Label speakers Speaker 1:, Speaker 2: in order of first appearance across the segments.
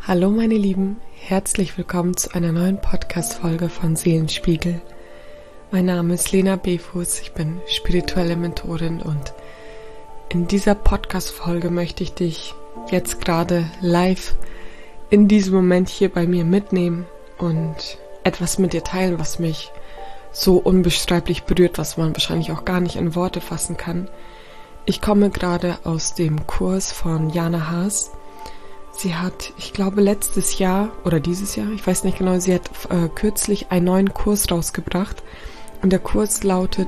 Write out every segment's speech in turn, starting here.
Speaker 1: Hallo meine Lieben, herzlich willkommen zu einer neuen Podcast-Folge von Seelenspiegel. Mein Name ist Lena Befuß, ich bin spirituelle Mentorin und in dieser Podcast-Folge möchte ich dich jetzt gerade live in diesem Moment hier bei mir mitnehmen und etwas mit dir teilen, was mich so unbeschreiblich berührt, was man wahrscheinlich auch gar nicht in Worte fassen kann. Ich komme gerade aus dem Kurs von Jana Haas. Sie hat, ich glaube letztes Jahr oder dieses Jahr, ich weiß nicht genau, sie hat kürzlich einen neuen Kurs rausgebracht und der Kurs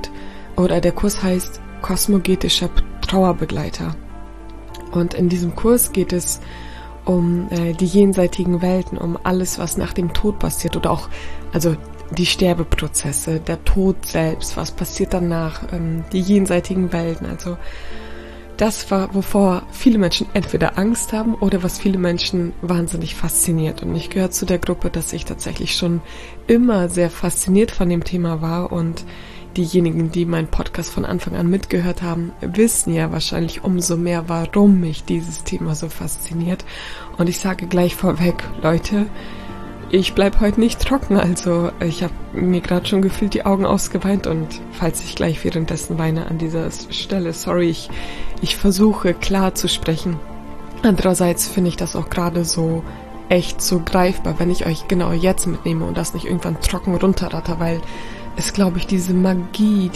Speaker 1: heißt Kosmogetischer Trauerbegleiter. Und in diesem Kurs geht es um die jenseitigen Welten, um alles, was nach dem Tod passiert oder auch, also die Sterbeprozesse, der Tod selbst, was passiert danach, die jenseitigen Welten, also das war, wovor viele Menschen entweder Angst haben oder was viele Menschen wahnsinnig fasziniert. Und ich gehöre zu der Gruppe, dass ich tatsächlich schon immer sehr fasziniert von dem Thema war. Und diejenigen, die meinen Podcast von Anfang an mitgehört haben, wissen ja wahrscheinlich umso mehr, warum mich dieses Thema so fasziniert. Und ich sage gleich vorweg, Leute, ich bleib heute nicht trocken, also ich habe mir gerade schon gefühlt die Augen ausgeweint und falls ich gleich währenddessen weine an dieser Stelle, sorry, ich versuche klar zu sprechen. Andererseits finde ich das auch gerade so echt so greifbar, wenn ich euch genau jetzt mitnehme und das nicht irgendwann trocken runterratter, weil es, glaube ich, diese Magie,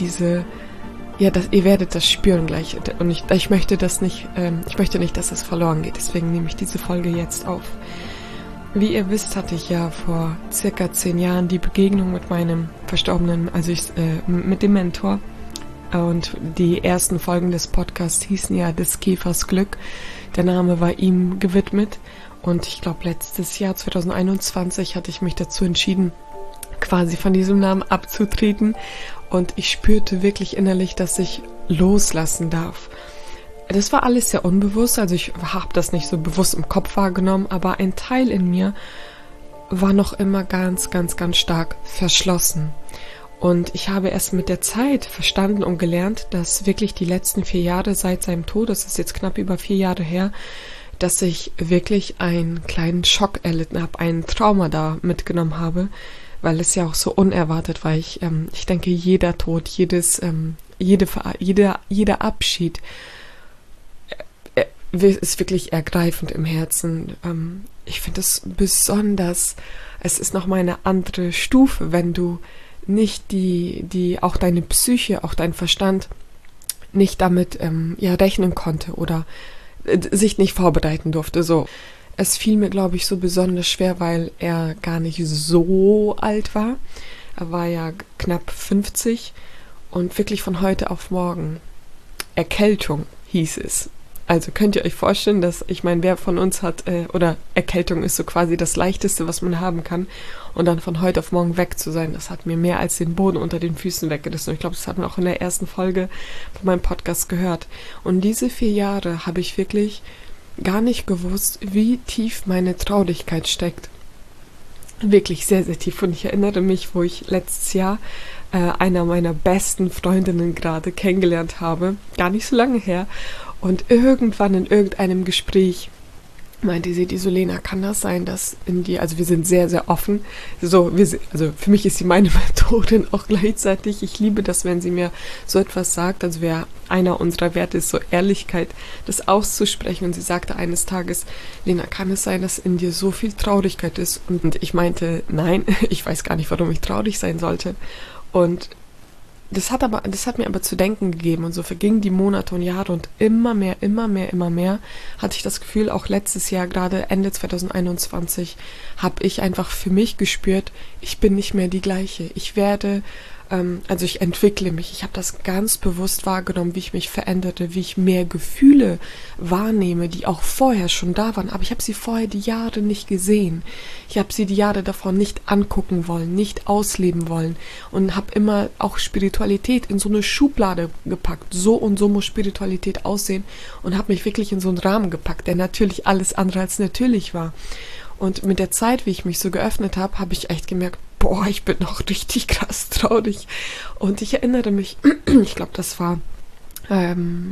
Speaker 1: ihr werdet das spüren gleich und ich möchte nicht, dass das verloren geht, deswegen nehme ich diese Folge jetzt auf. Wie ihr wisst, hatte ich ja vor circa 10 Jahren die Begegnung mit meinem Verstorbenen, mit dem Mentor. Und die ersten Folgen des Podcasts hießen ja des Käfers Glück. Der Name war ihm gewidmet. Und ich glaube, letztes Jahr, 2021, hatte ich mich dazu entschieden, quasi von diesem Namen abzutreten. Und ich spürte wirklich innerlich, dass ich loslassen darf. Das war alles sehr unbewusst, also ich habe das nicht so bewusst im Kopf wahrgenommen, aber ein Teil in mir war noch immer ganz, ganz, ganz stark verschlossen. Und ich habe erst mit der Zeit verstanden und gelernt, dass wirklich die letzten 4 Jahre seit seinem Tod, das ist jetzt knapp über 4 Jahre her, dass ich wirklich einen kleinen Schock erlitten habe, ein Trauma da mitgenommen habe, weil es ja auch so unerwartet war. Ich denke, jeder Tod, jeder Abschied ist wirklich ergreifend im Herzen. Ich finde es besonders, es ist nochmal eine andere Stufe, wenn du nicht auch deine Psyche, auch dein Verstand nicht damit rechnen konnte oder sich nicht vorbereiten durfte. So, es fiel mir, glaube ich, so besonders schwer, weil er gar nicht so alt war. Er war ja knapp 50 und wirklich von heute auf morgen. Erkältung hieß es. Also könnt ihr euch vorstellen, dass, ich meine, wer von uns hat, oder Erkältung ist so quasi das Leichteste, was man haben kann. Und dann von heute auf morgen weg zu sein, das hat mir mehr als den Boden unter den Füßen weggerissen. Und ich glaube, das hat man auch in der ersten Folge von meinem Podcast gehört. Und diese 4 Jahre habe ich wirklich gar nicht gewusst, wie tief meine Traurigkeit steckt. Wirklich sehr, sehr tief. Und ich erinnere mich, wo ich letztes Jahr einer meiner besten Freundinnen gerade kennengelernt habe, gar nicht so lange her. Und irgendwann in irgendeinem Gespräch meinte sie, die Lena, kann das sein, dass in dir, also wir sind sehr, sehr offen, also für mich ist sie meine Mentorin auch gleichzeitig. Ich liebe das, wenn sie mir so etwas sagt, also einer unserer Werte ist so Ehrlichkeit, das auszusprechen. Und sie sagte eines Tages, Lena, kann es sein, dass in dir so viel Traurigkeit ist? Und ich meinte, nein, ich weiß gar nicht, warum ich traurig sein sollte. Und das hat mir aber zu denken gegeben und so vergingen die Monate und Jahre und immer mehr hatte ich das Gefühl, auch letztes Jahr, gerade Ende 2021, habe ich einfach für mich gespürt, ich bin nicht mehr die gleiche. Ich entwickle mich. Ich habe das ganz bewusst wahrgenommen, wie ich mich veränderte, wie ich mehr Gefühle wahrnehme, die auch vorher schon da waren. Aber ich habe sie vorher die Jahre nicht gesehen. Ich habe sie die Jahre davon nicht angucken wollen, nicht ausleben wollen und habe immer auch Spiritualität in so eine Schublade gepackt. So und so muss Spiritualität aussehen und habe mich wirklich in so einen Rahmen gepackt, der natürlich alles andere als natürlich war. Und mit der Zeit, wie ich mich so geöffnet habe, habe ich echt gemerkt, boah, ich bin noch richtig krass traurig. Und ich erinnere mich, ich glaube, das war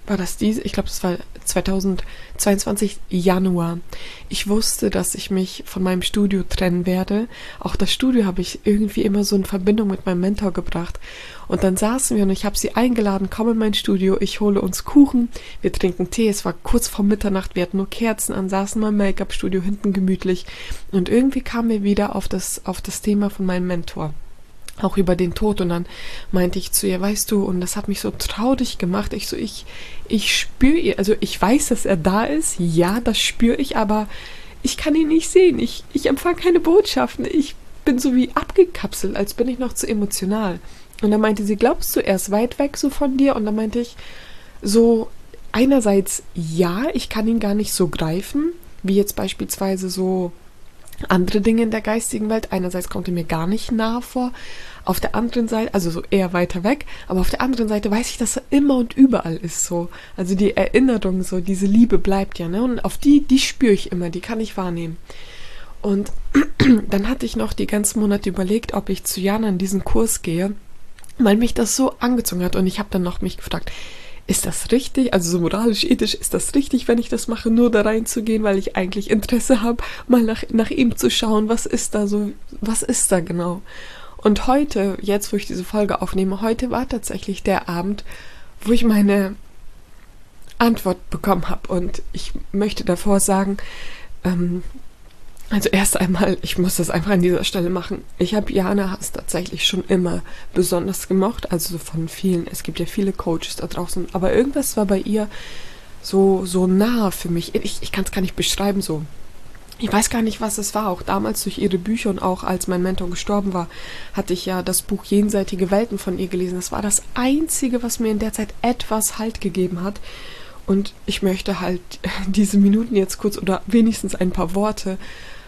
Speaker 1: war das ich glaube, das war 2022 Januar. Ich wusste, dass ich mich von meinem Studio trennen werde. Auch das Studio habe ich irgendwie immer so in Verbindung mit meinem Mentor gebracht. Und dann saßen wir und ich habe sie eingeladen, komm in mein Studio, ich hole uns Kuchen, wir trinken Tee, es war kurz vor Mitternacht, wir hatten nur Kerzen an, saßen in meinem Make-up-Studio hinten gemütlich. Und irgendwie kamen wir wieder auf das Thema von meinem Mentor. Auch über den Tod, und dann meinte ich zu ihr, weißt du, und das hat mich so traurig gemacht, ich spüre ihr, also ich weiß, dass er da ist, ja, das spüre ich, aber ich kann ihn nicht sehen, ich empfange keine Botschaften, ich bin so wie abgekapselt, als bin ich noch zu emotional. Und dann meinte sie, glaubst du, er ist weit weg so von dir? Und dann meinte ich so, einerseits ja, ich kann ihn gar nicht so greifen, wie jetzt beispielsweise so andere Dinge in der geistigen Welt. Einerseits kommt er mir gar nicht nahe vor, auf der anderen Seite, also so eher weiter weg, aber auf der anderen Seite weiß ich, dass er immer und überall ist so. Also die Erinnerung, so diese Liebe bleibt ja, ne? Und auf die spüre ich immer, die kann ich wahrnehmen. Und dann hatte ich noch die ganzen Monate überlegt, ob ich zu Jana in diesen Kurs gehe, weil mich das so angezogen hat. Und ich habe dann noch mich gefragt, ist das richtig? Also so moralisch, ethisch, ist das richtig, wenn ich das mache, nur da reinzugehen, weil ich eigentlich Interesse habe, mal nach ihm zu schauen, was ist da genau? Und heute, jetzt wo ich diese Folge aufnehme, heute war tatsächlich der Abend, wo ich meine Antwort bekommen habe. Und ich möchte davor sagen, also erst einmal, ich muss das einfach an dieser Stelle machen. Ich habe Jana Haas tatsächlich schon immer besonders gemocht, also so von vielen. Es gibt ja viele Coaches da draußen, aber irgendwas war bei ihr so nah für mich. Ich kann es gar nicht beschreiben so. Ich weiß gar nicht, was es war. Auch damals durch ihre Bücher und auch als mein Mentor gestorben war, hatte ich ja das Buch Jenseitige Welten von ihr gelesen. Das war das Einzige, was mir in der Zeit etwas Halt gegeben hat. Und ich möchte halt diese Minuten jetzt kurz oder wenigstens ein paar Worte,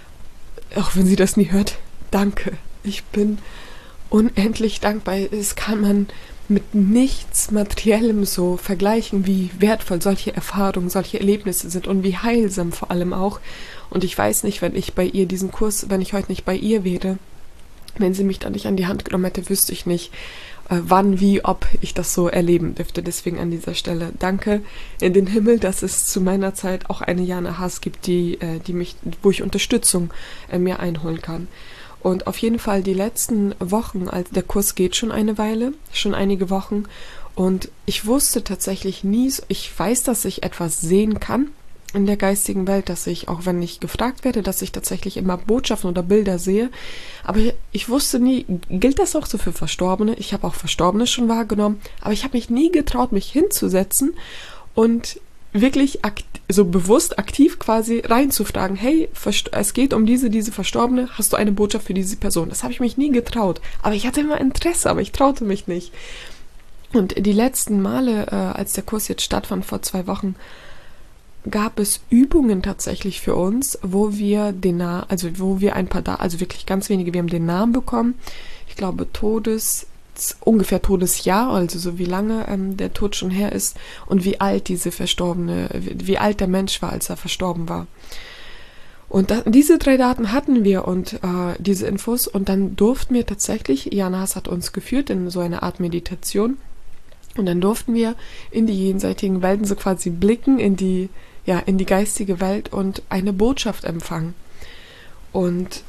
Speaker 1: auch wenn sie das nie hört, danke. Ich bin unendlich dankbar. Es kann man mit nichts Materiellem so vergleichen, wie wertvoll solche Erfahrungen, solche Erlebnisse sind und wie heilsam vor allem auch. Und ich weiß nicht, wenn ich heute nicht bei ihr wäre, wenn sie mich dann nicht an die Hand genommen hätte, wüsste ich nicht, wann, wie, ob ich das so erleben dürfte. Deswegen an dieser Stelle danke in den Himmel, dass es zu meiner Zeit auch eine Jana Haas gibt, wo ich Unterstützung mir einholen kann. Und auf jeden Fall die letzten Wochen, als der Kurs geht schon eine Weile, schon einige Wochen, und ich wusste tatsächlich nie, ich weiß, dass ich etwas sehen kann in der geistigen Welt, dass ich, auch wenn ich gefragt werde, dass ich tatsächlich immer Botschaften oder Bilder sehe, aber ich wusste nie, gilt das auch so für Verstorbene? Ich habe auch Verstorbene schon wahrgenommen, aber ich habe mich nie getraut, mich hinzusetzen und wirklich so bewusst aktiv quasi reinzufragen, hey, es geht um diese Verstorbene, hast du eine Botschaft für diese Person? Das habe ich mich nie getraut, aber ich hatte immer Interesse, aber ich traute mich nicht. Und die letzten Male, als der Kurs jetzt stattfand, vor 2 Wochen, gab es Übungen tatsächlich für uns, wo wir ein paar, also wirklich ganz wenige, wir haben den Namen bekommen, ich glaube ungefähr Todesjahr, also so wie lange der Tod schon her ist und wie alt wie alt der Mensch war, als er verstorben war. Und diese 3 Daten hatten wir und diese Infos, und dann durften wir tatsächlich, Jana Haas hat uns geführt in so eine Art Meditation, und dann durften wir in die jenseitigen Welten so quasi blicken, in die geistige Welt und eine Botschaft empfangen. Und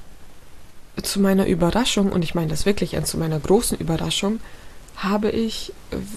Speaker 1: zu meiner Überraschung, und ich meine das wirklich zu meiner großen Überraschung, habe ich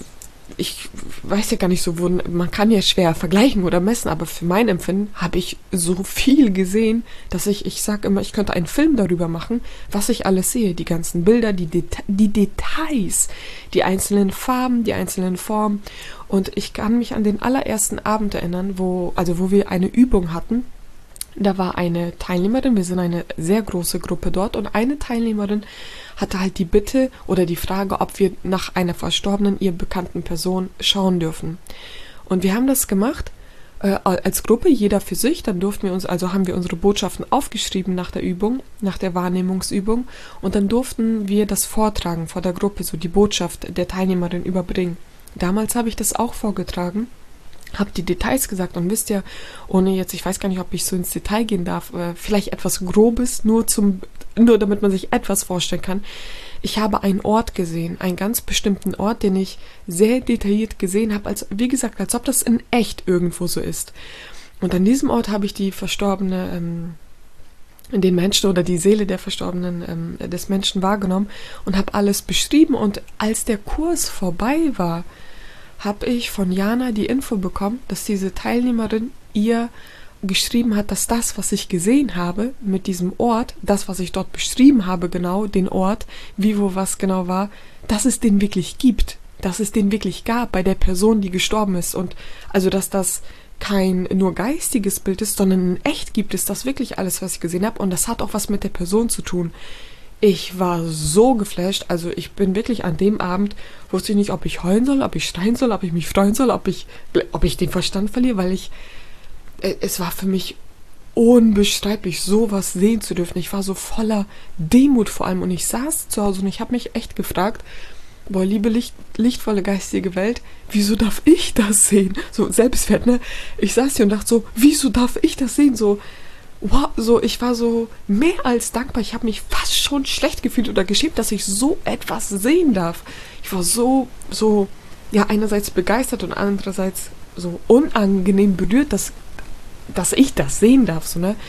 Speaker 1: weiß ja gar nicht so, man kann ja schwer vergleichen oder messen, aber für mein Empfinden habe ich so viel gesehen, dass ich sage immer, ich könnte einen Film darüber machen, was ich alles sehe, die ganzen Bilder, die Details, die einzelnen Farben, die einzelnen Formen. Und ich kann mich an den allerersten Abend erinnern, wo wir eine Übung hatten. Da war eine Teilnehmerin, wir sind eine sehr große Gruppe dort, und eine Teilnehmerin hatte halt die Bitte oder die Frage, ob wir nach einer verstorbenen, ihr bekannten Person schauen dürfen. Und wir haben das gemacht, als Gruppe, jeder für sich, dann haben wir unsere Botschaften aufgeschrieben nach der Übung, nach der Wahrnehmungsübung, und dann durften wir das vortragen vor der Gruppe, so die Botschaft der Teilnehmerin überbringen. Damals habe ich das auch vorgetragen, habe die Details gesagt, und wisst ihr, ich weiß gar nicht, ob ich so ins Detail gehen darf, vielleicht etwas Grobes, nur damit man sich etwas vorstellen kann. ich habe einen Ort gesehen, einen ganz bestimmten Ort, den ich sehr detailliert gesehen habe, als, wie gesagt, als ob das in echt irgendwo so ist. Und an diesem Ort habe ich die verstorbene, den Menschen oder die Seele der Verstorbenen des Menschen wahrgenommen und habe alles beschrieben. Und als der Kurs vorbei war, habe ich von Jana die Info bekommen, dass diese Teilnehmerin ihr geschrieben hat, dass das, was ich gesehen habe mit diesem Ort, das, was ich dort beschrieben habe, genau, den Ort, wie, wo, was genau war, dass es den wirklich gibt, dass es den wirklich gab bei der Person, die gestorben ist. Und also, dass das kein nur geistiges Bild ist, sondern in echt gibt es das wirklich alles, was ich gesehen habe. Und das hat auch was mit der Person zu tun. Ich war so geflasht, also ich bin wirklich an dem Abend, wusste ich nicht, ob ich heulen soll, ob ich schreien soll, ob ich mich freuen soll, ob ich den Verstand verliere, weil es war für mich unbeschreiblich, sowas sehen zu dürfen. Ich war so voller Demut vor allem und ich saß zu Hause und ich habe mich echt gefragt, boah, liebe lichtvolle geistige Welt, wieso darf ich das sehen? So Selbstwert, ne? Ich saß hier und dachte so, wieso darf ich das sehen? So, wow, so, ich war so mehr als dankbar. Ich habe mich fast schon schlecht gefühlt oder geschämt, dass ich so etwas sehen darf. Ich war so, ja, einerseits begeistert und andererseits so unangenehm berührt, dass ich das sehen darf, so, ne?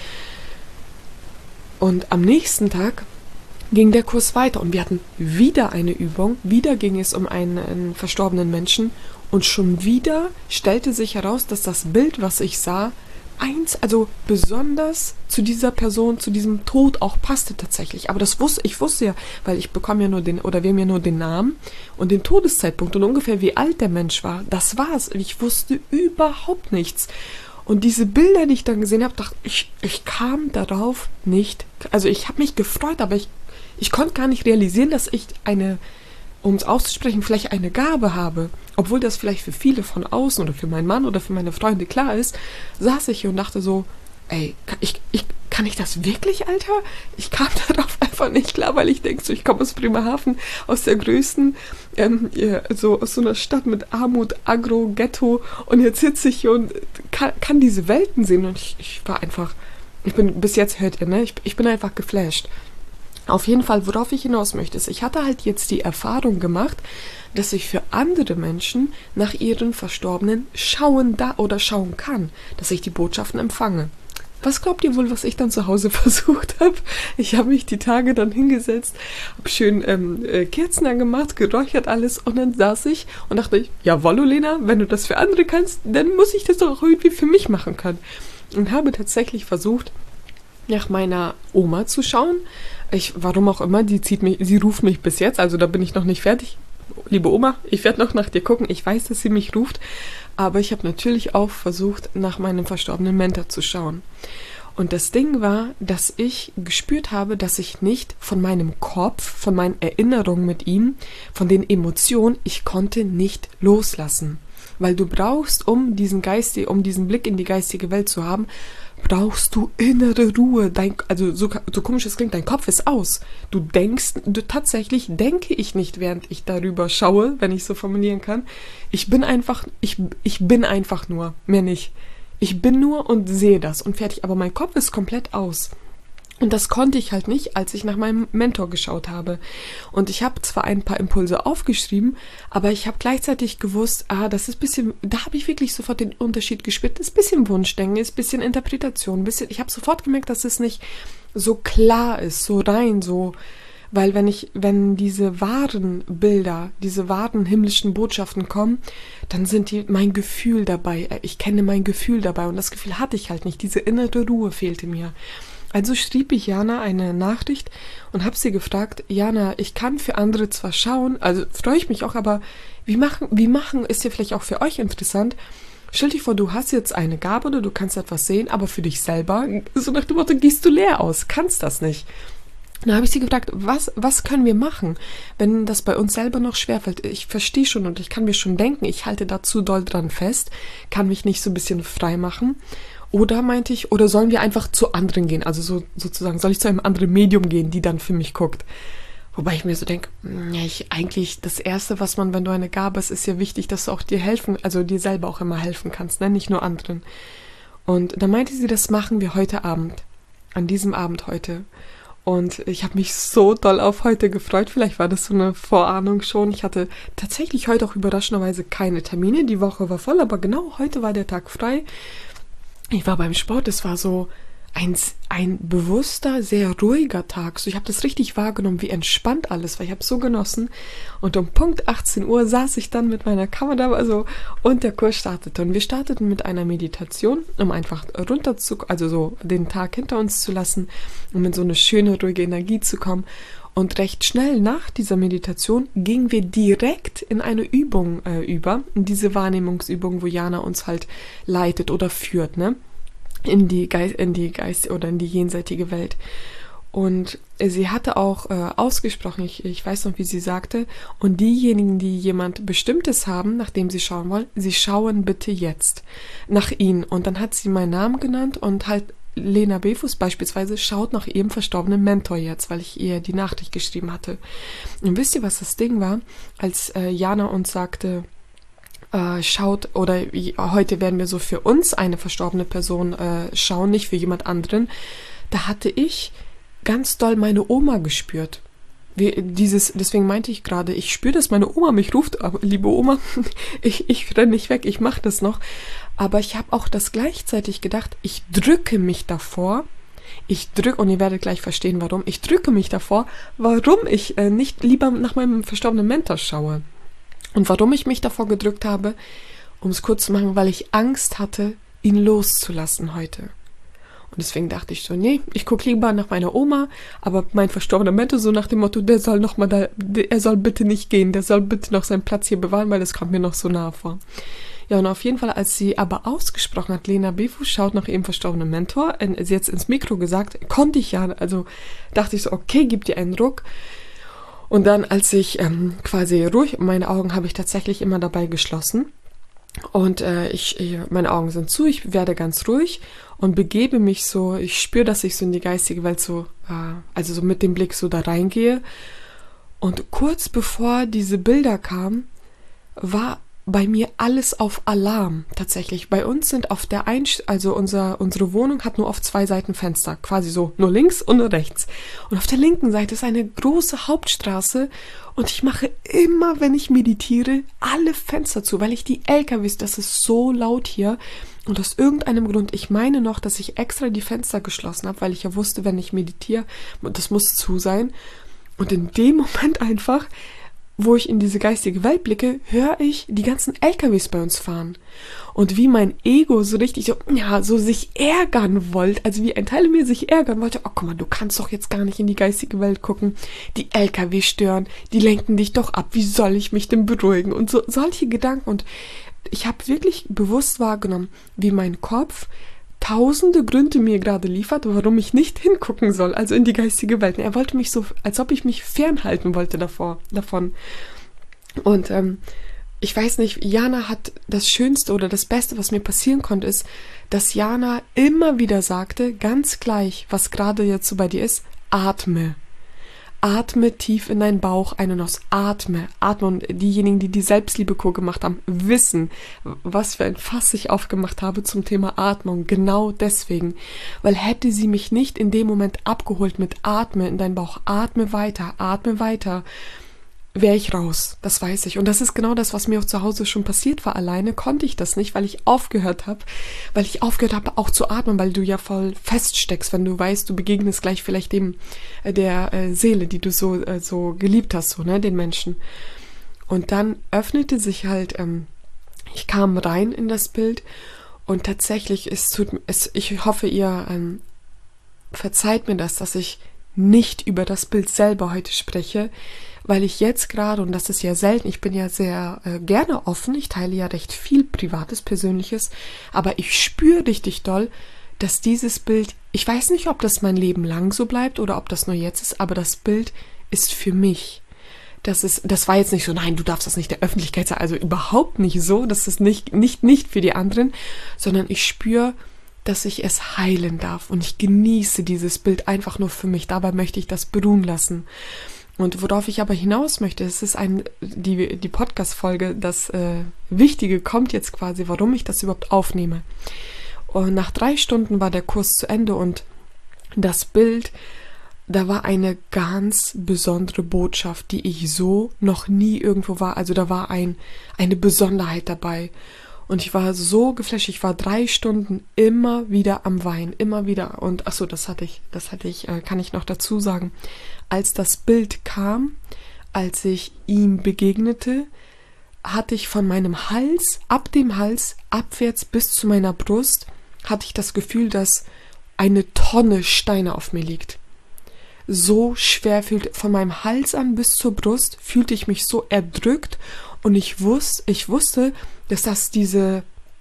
Speaker 1: Und am nächsten Tag ging der Kurs weiter und wir hatten wieder eine Übung. Wieder ging es um einen verstorbenen Menschen und schon wieder stellte sich heraus, dass das Bild, was ich sah, also besonders zu dieser Person, zu diesem Tod auch passte tatsächlich. Aber ich wusste ja, weil ich bekomme ja wir haben ja nur den Namen und den Todeszeitpunkt und ungefähr wie alt der Mensch war. Das war's. Ich wusste überhaupt nichts. Und diese Bilder, die ich dann gesehen habe, dachte ich kam darauf nicht. Also ich habe mich gefreut, aber ich konnte gar nicht realisieren, dass ich um es auszusprechen, vielleicht eine Gabe habe. Obwohl das vielleicht für viele von außen oder für meinen Mann oder für meine Freunde klar ist, saß ich hier und dachte so, ey, kann ich das wirklich, Alter? Ich kam darauf einfach nicht klar, weil ich denke so, ich komme aus Bremerhaven, aus der größten, so aus so einer Stadt mit Armut, Agro, Ghetto und jetzt sitze ich hier und kann diese Welten sehen und ich war einfach, bis jetzt hört ihr, ne? Ich bin einfach geflasht. Auf jeden Fall, worauf ich hinaus möchte, ist, ich hatte halt jetzt die Erfahrung gemacht, dass ich für andere Menschen nach ihren Verstorbenen schauen kann, dass ich die Botschaften empfange. Was glaubt ihr wohl, was ich dann zu Hause versucht habe? Ich habe mich die Tage dann hingesetzt, habe schön Kerzen angemacht, geräuchert alles und dann saß ich und dachte, jawohl, Lena, wenn du das für andere kannst, dann muss ich das doch auch irgendwie für mich machen können. Und habe tatsächlich versucht, nach meiner Oma zu schauen. Warum auch immer, sie ruft mich bis jetzt, also da bin ich noch nicht fertig. Liebe Oma, ich werde noch nach dir gucken. Ich weiß, dass sie mich ruft, aber ich habe natürlich auch versucht, nach meinem verstorbenen Mentor zu schauen. Und das Ding war, dass ich gespürt habe, dass ich nicht von meinem Kopf, von meinen Erinnerungen mit ihm, von den Emotionen, ich konnte nicht loslassen. Weil du brauchst, um diesen Blick in die geistige Welt zu haben, brauchst du innere Ruhe. So komisch es klingt, dein Kopf ist aus. Tatsächlich denke ich nicht, während ich darüber schaue, wenn ich so formulieren kann. Ich bin einfach nur, mehr nicht. Ich bin nur und sehe das und fertig, aber mein Kopf ist komplett aus. Und das konnte ich halt nicht, als ich nach meinem Mentor geschaut habe. Und ich habe zwar ein paar Impulse aufgeschrieben, aber ich habe gleichzeitig gewusst, das ist ein bisschen, da habe ich wirklich sofort den Unterschied gespürt. Das ist ein bisschen Wunschdenken, ist ein bisschen Interpretation, ich habe sofort gemerkt, dass es nicht so klar ist, so rein, so, weil wenn diese wahren Bilder, diese wahren himmlischen Botschaften kommen, dann sind mein Gefühl dabei. Ich kenne mein Gefühl dabei und das Gefühl hatte ich halt nicht. Diese innere Ruhe fehlte mir. Also schrieb ich Jana eine Nachricht und habe sie gefragt, Jana, ich kann für andere zwar schauen, also freue ich mich auch, aber wie machen ist ja vielleicht auch für euch interessant. Stell dir vor, du hast jetzt eine Gabe oder du kannst etwas sehen, aber für dich selber, so nach dem Motto, gehst du leer aus, kannst das nicht. Da habe ich sie gefragt, was können wir machen, wenn das bei uns selber noch schwerfällt? Ich verstehe schon und ich kann mir schon denken, ich halte da zu doll dran fest, kann mich nicht so ein bisschen frei machen. Oder meinte ich, oder sollen wir einfach zu anderen gehen? Also sozusagen, soll ich zu einem anderen Medium gehen, die dann für mich guckt? Wobei ich mir so denke, eigentlich das Erste, was man, wenn du eine Gabe hast, ist ja wichtig, dass du auch dir selber auch immer helfen kannst, ne? Nicht nur anderen. Und da meinte sie, das machen wir heute Abend, an diesem Abend heute. Und ich habe mich so doll auf heute gefreut. Vielleicht war das so eine Vorahnung schon. Ich hatte tatsächlich heute auch überraschenderweise keine Termine. Die Woche war voll, aber genau heute war der Tag frei. Ich war beim Sport. Es war so ein bewusster, sehr ruhiger Tag. So, ich habe das richtig wahrgenommen, wie entspannt alles war. Ich habe es so genossen. Und um Punkt 18 Uhr saß ich dann mit meiner Kamera und der Kurs startete. Und wir starteten mit einer Meditation, um einfach also so den Tag hinter uns zu lassen, um in so eine schöne, ruhige Energie zu kommen. Und recht schnell nach dieser Meditation gingen wir direkt in eine Übung über, in diese Wahrnehmungsübung, wo Jana uns halt leitet oder führt, ne? In die Geist oder in die jenseitige Welt. Und sie hatte auch ausgesprochen, ich weiß noch, wie sie sagte, und diejenigen, die jemand Bestimmtes haben, nach dem sie schauen wollen, sie schauen bitte jetzt nach ihnen. Und dann hat sie meinen Namen genannt und halt Lena Befus beispielsweise schaut nach ihrem verstorbenen Mentor jetzt, weil ich ihr die Nachricht geschrieben hatte. Und wisst ihr, was das Ding war? Als Jana uns sagte, schaut, oder heute werden wir so für uns eine verstorbene Person schauen, nicht für jemand anderen, da hatte ich ganz doll meine Oma gespürt. Deswegen meinte ich gerade, ich spüre, dass meine Oma mich ruft, aber liebe Oma, ich renne nicht weg, ich mache das noch. Aber ich habe auch das gleichzeitig gedacht, ich drücke mich davor, und ihr werdet gleich verstehen, warum, ich drücke mich davor, warum ich nicht lieber nach meinem verstorbenen Mentor schaue. Und warum ich mich davor gedrückt habe, um es kurz zu machen, weil ich Angst hatte, ihn loszulassen heute. Und deswegen dachte ich so, nee, ich gucke lieber nach meiner Oma, aber mein verstorbener Mentor so nach dem Motto, er soll bitte nicht gehen, der soll bitte noch seinen Platz hier bewahren, weil das kommt mir noch so nahe vor. Ja, und auf jeden Fall, als sie aber ausgesprochen hat, Lena Befus schaut nach ihrem verstorbenen Mentor, sie jetzt ins Mikro gesagt, konnte ich ja, also dachte ich so, okay, gib dir einen Ruck. Und dann, als ich quasi ruhig, meine Augen habe ich tatsächlich immer dabei geschlossen und meine Augen sind zu, ich werde ganz ruhig und begebe mich so, ich spüre, dass ich so in die geistige Welt so, also so mit dem Blick so da reingehe. Und kurz bevor diese Bilder kamen, war bei mir alles auf Alarm tatsächlich. Bei uns sind auf der unsere Wohnung hat nur auf 2 Seiten Fenster, quasi so nur links und nur rechts. Und auf der linken Seite ist eine große Hauptstraße und ich mache immer, wenn ich meditiere, alle Fenster zu, weil ich die LKWs, das ist so laut hier und aus irgendeinem Grund, ich meine noch, dass ich extra die Fenster geschlossen habe, weil ich ja wusste, wenn ich meditiere, das muss zu sein. Und in dem Moment einfach, wo ich in diese geistige Welt blicke, höre ich die ganzen LKWs bei uns fahren. Und wie mein Ego so richtig so sich ärgern wollte, also wie ein Teil in mir sich ärgern wollte, oh guck mal, du kannst doch jetzt gar nicht in die geistige Welt gucken, die LKW stören, die lenken dich doch ab, wie soll ich mich denn beruhigen? Und so solche Gedanken. Und ich habe wirklich bewusst wahrgenommen, wie mein Kopf tausende Gründe mir gerade liefert, warum ich nicht hingucken soll, also in die geistige Welt. Er wollte mich so, als ob ich mich fernhalten wollte davon. Und ich weiß nicht, Jana hat das Schönste oder das Beste, was mir passieren konnte, ist, dass Jana immer wieder sagte, ganz gleich, was gerade jetzt so bei dir ist, atme. Atme tief in deinen Bauch ein und aus. Atme. Und diejenigen, die die Selbstliebe-Kur gemacht haben, wissen, was für ein Fass ich aufgemacht habe zum Thema Atmung. Genau deswegen. Weil hätte sie mich nicht in dem Moment abgeholt mit Atme in deinen Bauch, atme weiter, wäre ich raus. Das weiß ich. Und das ist genau das, was mir auch zu Hause schon passiert war. Alleine konnte ich das nicht, weil ich aufgehört habe auch zu atmen, weil du ja voll feststeckst, wenn du weißt, du begegnest gleich vielleicht dem der Seele, die du so geliebt hast, so, ne, den Menschen. Und dann öffnete sich halt, ich kam rein in das Bild und tatsächlich, ich hoffe, ihr verzeiht mir das, dass ich nicht über das Bild selber heute spreche, weil ich jetzt gerade, und das ist ja selten, ich bin ja sehr gerne offen, ich teile ja recht viel Privates, Persönliches, aber ich spüre richtig doll, dass dieses Bild, ich weiß nicht, ob das mein Leben lang so bleibt oder ob das nur jetzt ist, aber das Bild ist für mich. Das war jetzt nicht so, nein, du darfst das nicht der Öffentlichkeit sagen, also überhaupt nicht so, das ist nicht für die anderen, sondern ich spüre, dass ich es heilen darf und ich genieße dieses Bild einfach nur für mich, dabei möchte ich das beruhen lassen. Und worauf ich aber hinaus möchte, es ist die Podcast-Folge, das Wichtige kommt jetzt quasi, warum ich das überhaupt aufnehme. Und nach 3 Stunden war der Kurs zu Ende und das Bild da war eine ganz besondere Botschaft, die ich so noch nie irgendwo war. Also da war eine Besonderheit dabei. Und ich war so geflasht. Ich war 3 Stunden immer wieder am Weinen, immer wieder. Und achso, kann ich noch dazu sagen. Als das Bild kam, als ich ihm begegnete, hatte ich von meinem Hals, ab dem Hals, abwärts bis zu meiner Brust, hatte ich das Gefühl, dass eine Tonne Steine auf mir liegt. So schwer von meinem Hals an bis zur Brust fühlte ich mich so erdrückt und ich wusste, dass das diese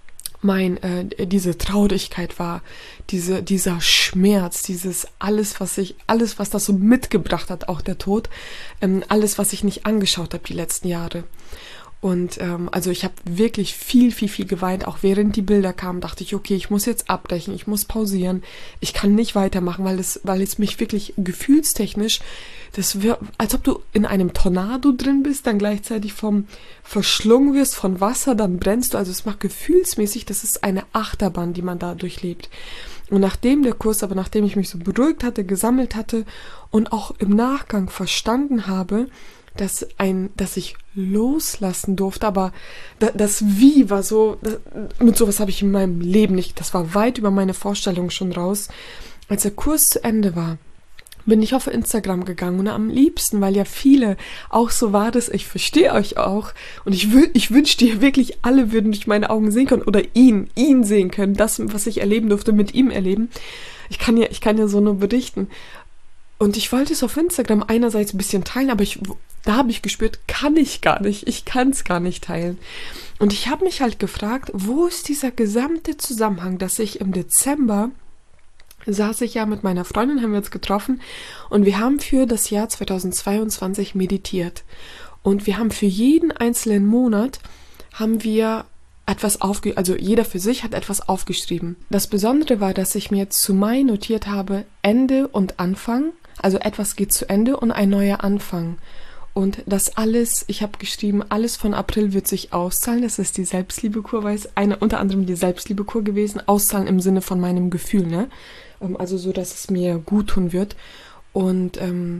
Speaker 1: Traurigkeit war, dieser Schmerz, alles, was das so mitgebracht hat, auch der Tod, alles, was ich nicht angeschaut habe die letzten Jahre. Und also ich habe wirklich viel, viel, viel geweint. Auch während die Bilder kamen, dachte ich, okay, ich muss jetzt abbrechen, ich muss pausieren. Ich kann nicht weitermachen, weil es mich wirklich gefühlstechnisch, als ob du in einem Tornado drin bist, dann gleichzeitig verschlungen wirst von Wasser, dann brennst du. Also es macht gefühlsmäßig, das ist eine Achterbahn, die man da durchlebt. Und nachdem ich mich so beruhigt hatte, gesammelt hatte und auch im Nachgang verstanden habe, dass ich loslassen durfte, aber das Wie war so, mit sowas habe ich in meinem Leben nicht, das war weit über meine Vorstellung schon raus. Als der Kurs zu Ende war, bin ich auf Instagram gegangen und am liebsten, weil ja viele, auch so war das, ich verstehe euch auch und ich wünschte dir wirklich, alle würden durch meine Augen sehen können oder ihn sehen können, das, was ich erleben durfte, mit ihm erleben. Ich kann ja so nur berichten. Und ich wollte es auf Instagram einerseits ein bisschen teilen, aber da habe ich gespürt, kann ich gar nicht. Ich kann es gar nicht teilen. Und ich habe mich halt gefragt, wo ist dieser gesamte Zusammenhang, dass ich im Dezember saß ich ja mit meiner Freundin, haben wir uns getroffen und wir haben für das Jahr 2022 meditiert. Und wir haben für jeden einzelnen Monat also jeder für sich hat etwas aufgeschrieben. Das Besondere war, dass ich mir jetzt zu Mai notiert habe, Ende und Anfang, also etwas geht zu Ende und ein neuer Anfang. Und das alles, ich habe geschrieben, alles von April wird sich auszahlen. Das ist die Selbstliebekur, unter anderem die Selbstliebekur gewesen. Auszahlen im Sinne von meinem Gefühl, ne? Also so, dass es mir gut tun wird. Und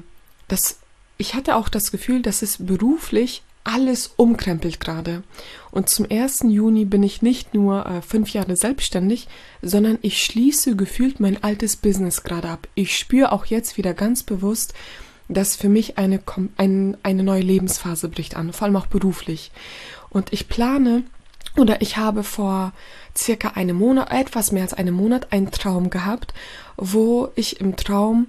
Speaker 1: ich hatte auch das Gefühl, dass es beruflich alles umkrempelt gerade. Und zum 1. Juni bin ich nicht nur 5 Jahre selbstständig, sondern ich schließe gefühlt mein altes Business gerade ab. Ich spüre auch jetzt wieder ganz bewusst, dass für mich eine neue Lebensphase bricht an, vor allem auch beruflich. Und ich habe vor circa etwas mehr als einem Monat einen Traum gehabt, wo ich im Traum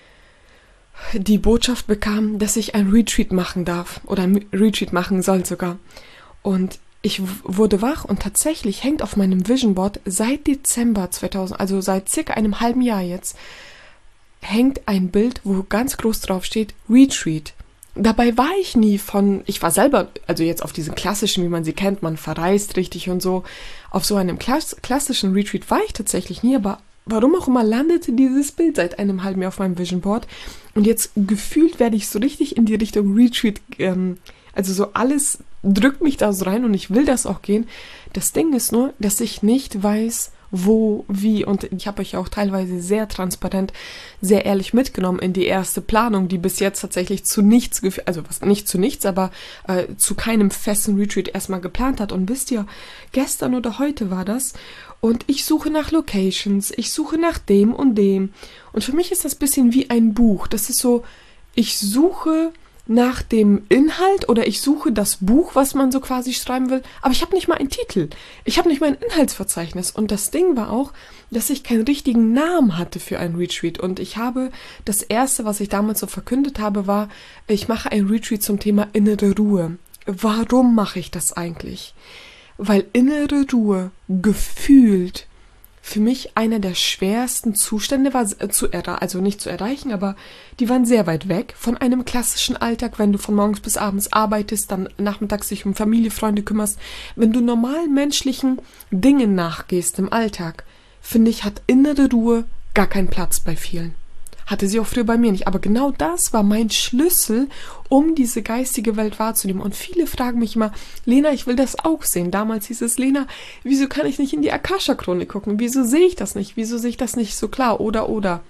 Speaker 1: die Botschaft bekam, dass ich ein Retreat machen darf oder ein Retreat machen soll sogar. Und ich wurde wach und tatsächlich hängt auf meinem Vision Board seit Dezember 2000, also seit circa einem halben Jahr jetzt, hängt ein Bild, wo ganz groß drauf steht, Retreat. Dabei war ich ich war selber, also jetzt auf diesen klassischen, wie man sie kennt, man verreist richtig und so, auf so einem klassischen Retreat war ich tatsächlich nie, aber warum auch immer landete dieses Bild seit einem halben Jahr auf meinem Vision Board und jetzt gefühlt werde ich so richtig in die Richtung Retreat, also so alles drückt mich da so rein und ich will das auch gehen. Das Ding ist nur, dass ich nicht weiß, wo, wie und ich habe euch auch teilweise sehr transparent, sehr ehrlich mitgenommen in die erste Planung, die bis jetzt tatsächlich zu nichts geführt, also was nicht zu nichts, aber zu keinem festen Retreat erstmal geplant hat und wisst ihr, gestern oder heute war das und ich suche nach Locations, ich suche nach dem und dem und für mich ist das ein bisschen wie ein Buch, das ist so, ich suche nach dem Inhalt oder ich suche das Buch, was man so quasi schreiben will, aber ich habe nicht mal einen Titel. Ich habe nicht mal ein Inhaltsverzeichnis. Und das Ding war auch, dass ich keinen richtigen Namen hatte für ein Retreat. Und das Erste, was ich damals so verkündet habe, war, ich mache ein Retreat zum Thema innere Ruhe. Warum mache ich das eigentlich? Weil innere Ruhe gefühlt für mich einer der schwersten Zustände war, also nicht zu erreichen, aber die waren sehr weit weg von einem klassischen Alltag, wenn du von morgens bis abends arbeitest, dann nachmittags dich um Familie, Freunde kümmerst. Wenn du normal menschlichen Dingen nachgehst im Alltag, finde ich, hat innere Ruhe gar keinen Platz bei vielen. Hatte sie auch früher bei mir nicht. Aber genau das war mein Schlüssel, um diese geistige Welt wahrzunehmen. Und viele fragen mich immer, Lena, ich will das auch sehen. Damals hieß es, Lena, wieso kann ich nicht in die Akasha-Chronik gucken? Wieso sehe ich das nicht? Wieso sehe ich das nicht so klar? Oder.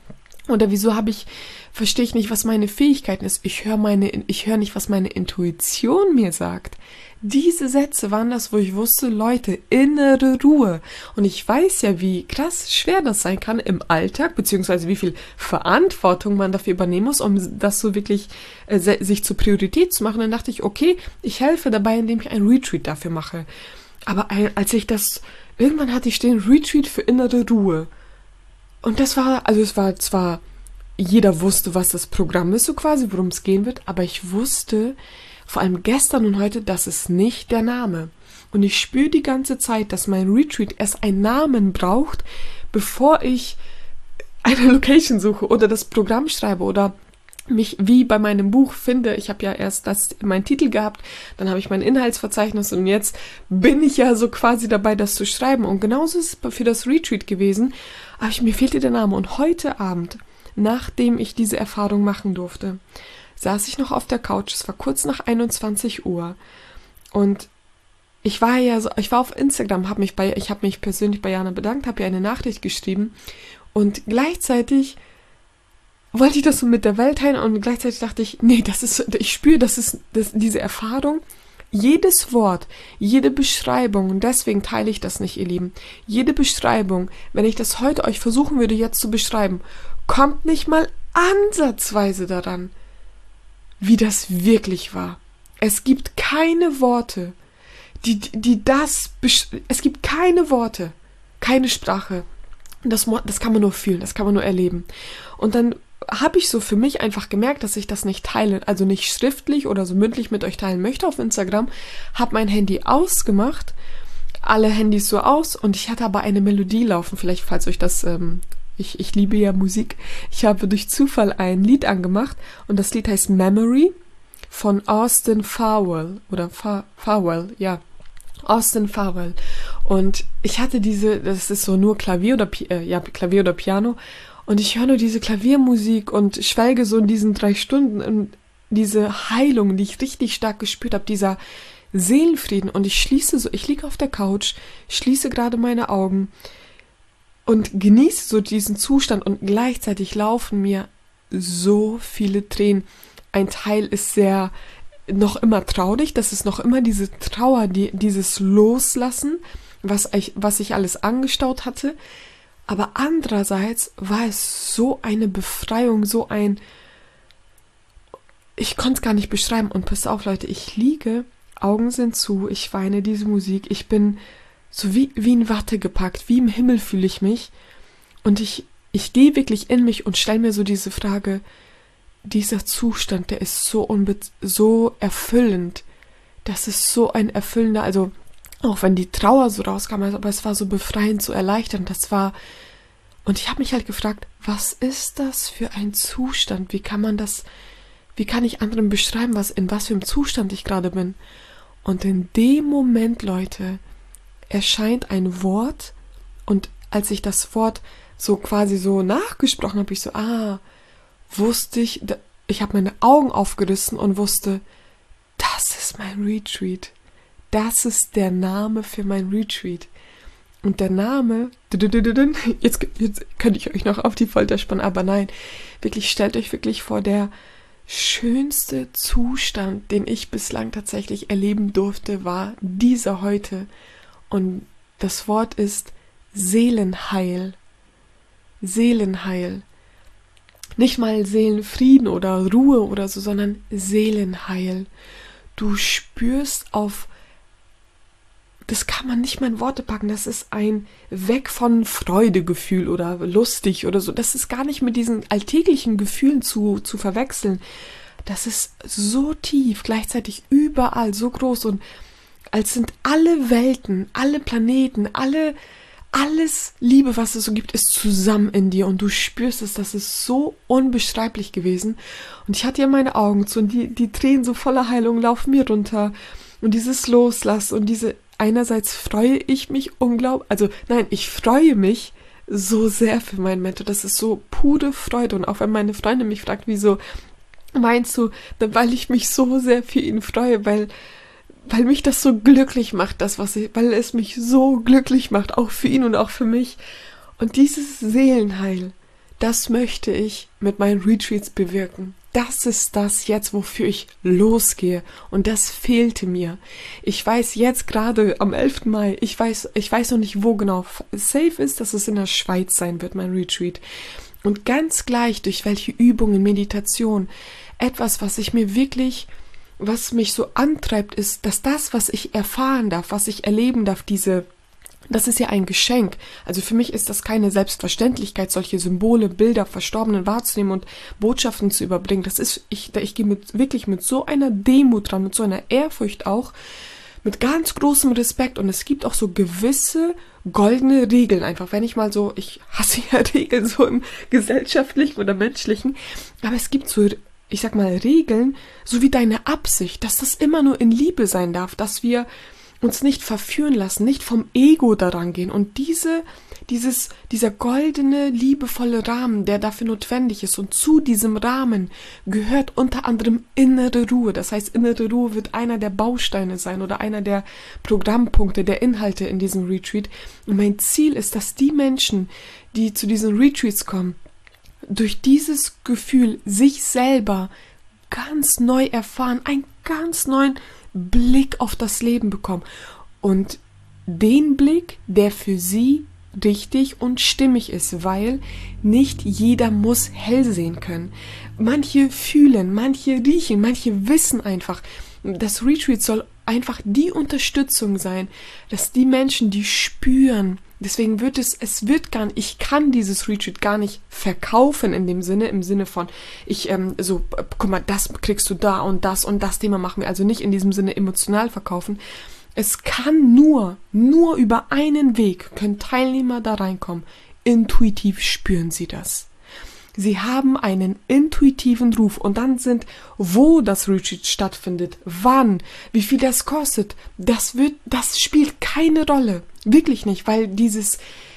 Speaker 1: Oder wieso verstehe ich nicht, was meine Fähigkeiten ist. Ich höre nicht, was meine Intuition mir sagt. Diese Sätze waren das, wo ich wusste, Leute, innere Ruhe. Und ich weiß ja, wie krass schwer das sein kann im Alltag, beziehungsweise wie viel Verantwortung man dafür übernehmen muss, um das so wirklich sich zur Priorität zu machen. Dann dachte ich, okay, ich helfe dabei, indem ich ein Retreat dafür mache. Aber irgendwann hatte ich stehen, Retreat für innere Ruhe. Und es war zwar, jeder wusste, was das Programm ist, so quasi, worum es gehen wird, aber ich wusste, vor allem gestern und heute, das ist nicht der Name. Und ich spüre die ganze Zeit, dass mein Retreat erst einen Namen braucht, bevor ich eine Location suche oder das Programm schreibe oder mich wie bei meinem Buch finde. Ich habe ja erst meinen Titel gehabt, dann habe ich mein Inhaltsverzeichnis und jetzt bin ich ja so quasi dabei, das zu schreiben. Und genauso ist es für das Retreat gewesen, aber mir fehlte der Name. Und heute Abend, nachdem ich diese Erfahrung machen durfte, saß ich noch auf der Couch, es war kurz nach 21 Uhr und ich war auf Instagram, ich habe mich persönlich bei Jana bedankt, habe ihr eine Nachricht geschrieben und gleichzeitig wollte ich das so mit der Welt teilen und gleichzeitig dachte ich, nee, ich spüre, diese Erfahrung, jedes Wort, jede Beschreibung, und deswegen teile ich das nicht, ihr Lieben, jede Beschreibung, wenn ich das heute euch versuchen würde jetzt zu beschreiben, kommt nicht mal ansatzweise daran, wie das wirklich war. Es gibt keine Worte, es gibt keine Worte, keine Sprache. Das kann man nur fühlen, das kann man nur erleben. Und dann habe ich so für mich einfach gemerkt, dass ich das nicht teile, also nicht schriftlich oder so mündlich mit euch teilen möchte auf Instagram, habe mein Handy ausgemacht, alle Handys so aus und ich hatte aber eine Melodie laufen, vielleicht falls euch das... Ich liebe ja Musik. Ich habe durch Zufall ein Lied angemacht und das Lied heißt Memory von Austin Farwell oder Farwell, ja, Austin Farwell. Und ich hatte das ist so nur Klavier oder Piano und ich höre nur diese Klaviermusik und schwelge so in diesen 3 Stunden und diese Heilung, die ich richtig stark gespürt habe, dieser Seelenfrieden und ich liege auf der Couch, schließe gerade meine Augen und genieße so diesen Zustand und gleichzeitig laufen mir so viele Tränen. Ein Teil ist noch immer traurig, das ist noch immer diese Trauer, dieses Loslassen, was ich alles angestaut hatte. Aber andererseits war es so eine Befreiung, ich konnte es gar nicht beschreiben. Und pass auf, Leute, ich liege, Augen sind zu, ich weine diese Musik, ich bin so wie in Watte gepackt, wie im Himmel fühle ich mich. Und ich gehe wirklich in mich und stelle mir so diese Frage, dieser Zustand, der ist so erfüllend. Das ist so ein erfüllender, also auch wenn die Trauer so rauskam, aber es war so befreiend, so erleichternd. Und ich habe mich halt gefragt, was ist das für ein Zustand? Wie kann ich anderen beschreiben, in was für einem Zustand ich gerade bin? Und in dem Moment, Leute, erscheint ein Wort und als ich das Wort so quasi so nachgesprochen habe, ich so, wusste ich habe meine Augen aufgerissen und wusste, das ist mein Retreat. Das ist der Name für mein Retreat. Und der Name, jetzt könnte ich euch noch auf die Folter spannen, aber nein, wirklich, stellt euch wirklich vor, der schönste Zustand, den ich bislang tatsächlich erleben durfte, war dieser heute. Und das Wort ist Seelenheil. Seelenheil. Nicht mal Seelenfrieden oder Ruhe oder so, sondern Seelenheil. Du spürst das kann man nicht mal in Worte packen, das ist ein Weg von Freudegefühl oder lustig oder so. Das ist gar nicht mit diesen alltäglichen Gefühlen zu verwechseln. Das ist so tief, gleichzeitig überall so groß und als sind alle Welten, alle Planeten, alles Liebe, was es so gibt, ist zusammen in dir und du spürst es, das ist so unbeschreiblich gewesen. Und ich hatte ja meine Augen zu und die Tränen so voller Heilung laufen mir runter und dieses Loslassen und einerseits freue ich mich ich freue mich so sehr für meinen Mentor, das ist so pure Freude und auch wenn meine Freundin mich fragt, wieso meinst du, weil ich mich so sehr für ihn freue, weil mich das so glücklich macht, weil es mich so glücklich macht, auch für ihn und auch für mich. Und dieses Seelenheil, das möchte ich mit meinen Retreats bewirken. Das ist das jetzt, wofür ich losgehe. Und das fehlte mir. Ich weiß jetzt gerade am 11. Mai, ich weiß noch nicht, wo genau. Safe ist, dass es in der Schweiz sein wird, mein Retreat. Und ganz gleich, durch welche Übungen, Meditation, etwas, was mich so antreibt, ist, dass das, was ich erfahren darf, was ich erleben darf, das ist ja ein Geschenk. Also für mich ist das keine Selbstverständlichkeit, solche Symbole, Bilder, Verstorbenen wahrzunehmen und Botschaften zu überbringen. Ich gehe wirklich mit so einer Demut dran, mit so einer Ehrfurcht auch, mit ganz großem Respekt. Und es gibt auch so gewisse goldene Regeln einfach. Wenn ich hasse ja Regeln so im gesellschaftlichen oder menschlichen, aber es gibt so, ich sag mal, Regeln, so wie deine Absicht, dass das immer nur in Liebe sein darf, dass wir uns nicht verführen lassen, nicht vom Ego daran gehen. Und dieser goldene, liebevolle Rahmen, der dafür notwendig ist, und zu diesem Rahmen gehört unter anderem innere Ruhe. Das heißt, innere Ruhe wird einer der Bausteine sein oder einer der Programmpunkte, der Inhalte in diesem Retreat. Und mein Ziel ist, dass die Menschen, die zu diesen Retreats kommen, durch dieses Gefühl sich selber ganz neu erfahren, einen ganz neuen Blick auf das Leben bekommen und den Blick, der für sie richtig und stimmig ist, weil nicht jeder muss hell sehen können. Manche fühlen, manche riechen, manche wissen einfach. Das Retreat soll einfach die Unterstützung sein, dass die Menschen, die spüren, deswegen ich kann dieses Retreat gar nicht verkaufen im Sinne von, guck mal, das kriegst du da und das Thema machen wir, also nicht in diesem Sinne emotional verkaufen. Es kann nur über einen Weg können Teilnehmer da reinkommen. Intuitiv spüren sie das. Sie haben einen intuitiven Ruf und dann wo das Retreat stattfindet, wann, wie viel das kostet, das spielt keine Rolle. Wirklich nicht, weil dieses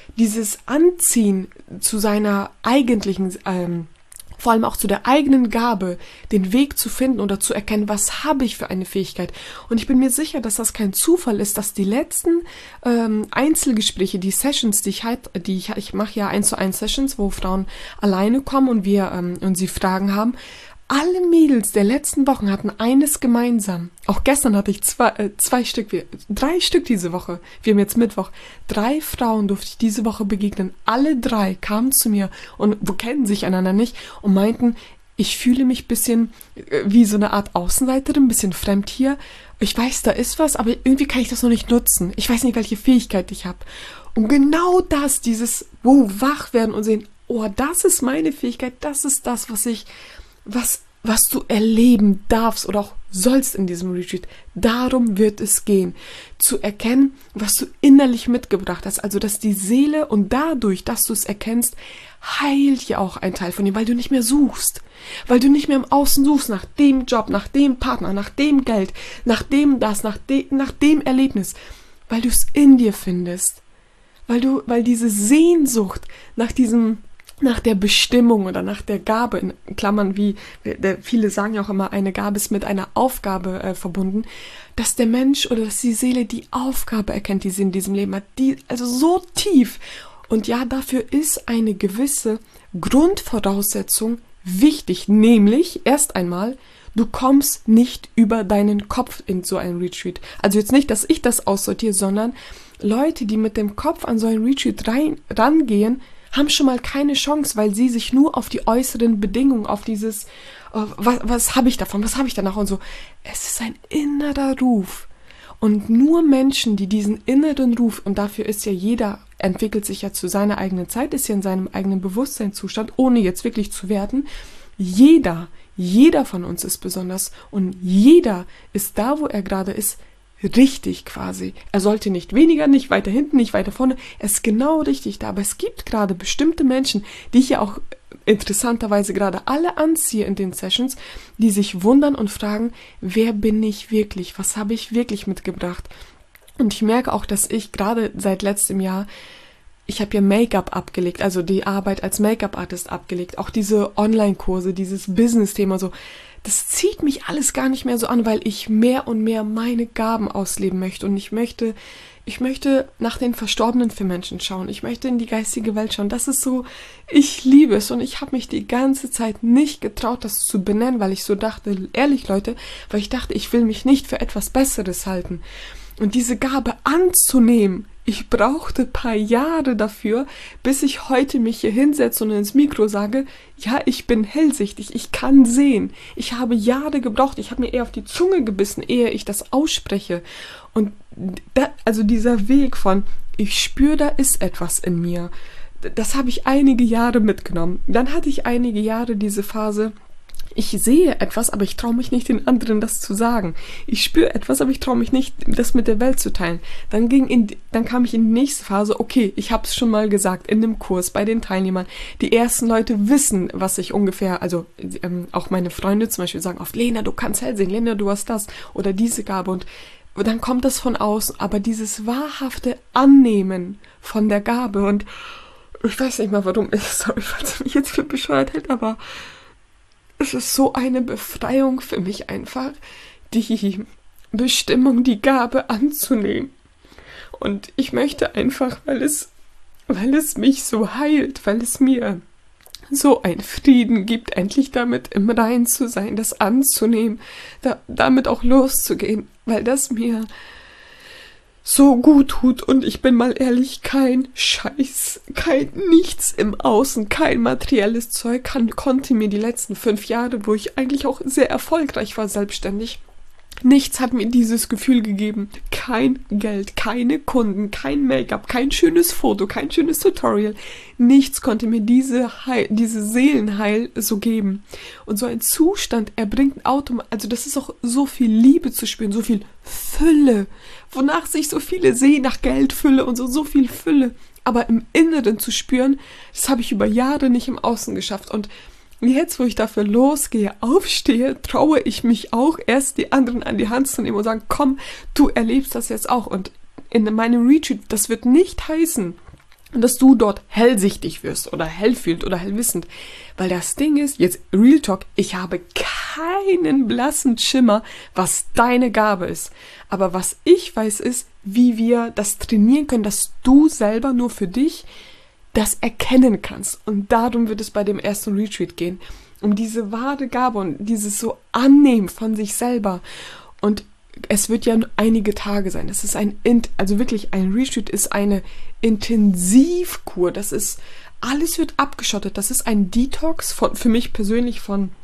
Speaker 1: Anziehen zu seiner eigentlichen, vor allem auch zu der eigenen Gabe, den Weg zu finden oder zu erkennen, was habe ich für eine Fähigkeit. Und ich bin mir sicher, dass das kein Zufall ist, dass die letzten Einzelgespräche, die Sessions, ich mache ja 1:1 Sessions, wo Frauen alleine kommen und sie Fragen haben. Alle Mädels der letzten Wochen hatten eines gemeinsam. Auch gestern hatte ich 3 Stück diese Woche. Wir haben jetzt Mittwoch. 3 Frauen durfte ich diese Woche begegnen. Alle 3 kamen zu mir und kennen sich einander nicht und meinten, ich fühle mich ein bisschen wie so eine Art Außenseiterin, ein bisschen fremd hier. Ich weiß, da ist was, aber irgendwie kann ich das noch nicht nutzen. Ich weiß nicht, welche Fähigkeit ich habe. Und genau das, wach werden und sehen, oh, das ist meine Fähigkeit, das ist das, was du erleben darfst oder auch sollst in diesem Retreat. Darum wird es gehen. Zu erkennen, was du innerlich mitgebracht hast. Also, dass die Seele und dadurch, dass du es erkennst, heilt ja auch ein Teil von dir, weil du nicht mehr suchst. Weil du nicht mehr im Außen suchst nach dem Job, nach dem Partner, nach dem Geld, nach dem nach dem Erlebnis. Weil du es in dir findest. Weil diese Sehnsucht nach der Bestimmung oder nach der Gabe, in Klammern viele sagen ja auch immer, eine Gabe ist mit einer Aufgabe verbunden, dass der Mensch oder dass die Seele die Aufgabe erkennt, die sie in diesem Leben hat, also so tief. Und ja, dafür ist eine gewisse Grundvoraussetzung wichtig, nämlich erst einmal, du kommst nicht über deinen Kopf in so ein Retreat. Also jetzt nicht, dass ich das aussortiere, sondern Leute, die mit dem Kopf an so ein Retreat rangehen, haben schon mal keine Chance, weil sie sich nur auf die äußeren Bedingungen, auf dieses, was habe ich davon, was habe ich danach und so. Es ist ein innerer Ruf. Und nur Menschen, die diesen inneren Ruf, und dafür ist ja jeder, entwickelt sich ja zu seiner eigenen Zeit, ist ja in seinem eigenen Bewusstseinszustand, ohne jetzt wirklich zu werten, jeder von uns ist besonders und jeder ist da, wo er gerade ist, richtig quasi. Er sollte nicht weniger, nicht weiter hinten, nicht weiter vorne. Er ist genau richtig da. Aber es gibt gerade bestimmte Menschen, die ich ja auch interessanterweise gerade alle anziehe in den Sessions, die sich wundern und fragen, wer bin ich wirklich? Was habe ich wirklich mitgebracht? Und ich merke auch, dass ich gerade seit letztem Jahr, ich habe ja Make-up abgelegt, also die Arbeit als Make-up-Artist abgelegt, auch diese Online-Kurse, dieses Business-Thema so. Das zieht mich alles gar nicht mehr so an, weil ich mehr und mehr meine Gaben ausleben möchte und ich möchte Ich möchte nach den Verstorbenen für Menschen schauen. Ich möchte in die geistige Welt schauen. Das ist so, ich liebe es und ich habe mich die ganze Zeit nicht getraut, das zu benennen, weil ich so dachte, ehrlich Leute, weil ich dachte, ich will mich nicht für etwas Besseres halten. Und diese Gabe anzunehmen, ich brauchte ein paar Jahre dafür, bis ich heute mich hier hinsetze und ins Mikro sage, ja, ich bin hellsichtig, ich kann sehen. Ich habe Jahre gebraucht, ich habe mir eher auf die Zunge gebissen, ehe ich das ausspreche. Und also dieser Weg von, ich spüre, da ist etwas in mir, das habe ich einige Jahre mitgenommen. Dann hatte ich einige Jahre diese Phase, ich sehe etwas, aber ich traue mich nicht, den anderen das zu sagen. Ich spüre etwas, aber ich traue mich nicht, das mit der Welt zu teilen. Dann kam ich in die nächste Phase, okay, ich habe es schon mal gesagt, in dem Kurs, bei den Teilnehmern. Die ersten Leute wissen, was ich ungefähr, also auch meine Freunde zum Beispiel sagen oft, Lena, du kannst hell sehen, Lena, du hast das oder diese Gabe. Und dann kommt das von außen, aber dieses wahrhafte Annehmen von der Gabe und ich weiß nicht mal, warum, sorry, falls ihr mich jetzt für bescheuert hält, aber es ist so eine Befreiung für mich einfach, die Bestimmung, die Gabe anzunehmen. Und ich möchte einfach, weil es mich so heilt, weil es mir so einen Frieden gibt, endlich damit im Reinen zu sein, das anzunehmen, damit auch loszugehen, weil das mir so gut tut und ich bin mal ehrlich, kein Scheiß, nichts im Außen, kein materielles Zeug konnte mir die letzten 5 Jahre, wo ich eigentlich auch sehr erfolgreich war selbstständig, nichts hat mir dieses Gefühl gegeben. Kein Geld, keine Kunden, kein Make-up, kein schönes Foto, kein schönes Tutorial. Nichts konnte mir diese Seelenheil so geben. Und so ein Zustand erbringt automatisch, also das ist auch so viel Liebe zu spüren, so viel Fülle, wonach sich so viele sehen, nach Geld, Fülle und so viel Fülle. Aber im Inneren zu spüren, das habe ich über Jahre nicht im Außen geschafft. Und jetzt, wo ich dafür losgehe, aufstehe, traue ich mich auch, erst die anderen an die Hand zu nehmen und sagen, komm, du erlebst das jetzt auch. Und in meinem Retreat, das wird nicht heißen, dass du dort hellsichtig wirst oder hellfühlend oder hellwissend. Weil das Ding ist, jetzt Real Talk, ich habe keinen blassen Schimmer, was deine Gabe ist. Aber was ich weiß ist, wie wir das trainieren können, dass du selber nur für dich das erkennen kannst. Und darum wird es bei dem ersten Retreat gehen. Um diese wahre Gabe und dieses so Annehmen von sich selber. Und es wird ja einige Tage sein. Das ist also wirklich ein Retreat ist eine Intensivkur. Das ist, alles wird abgeschottet. Das ist ein Detox für mich persönlich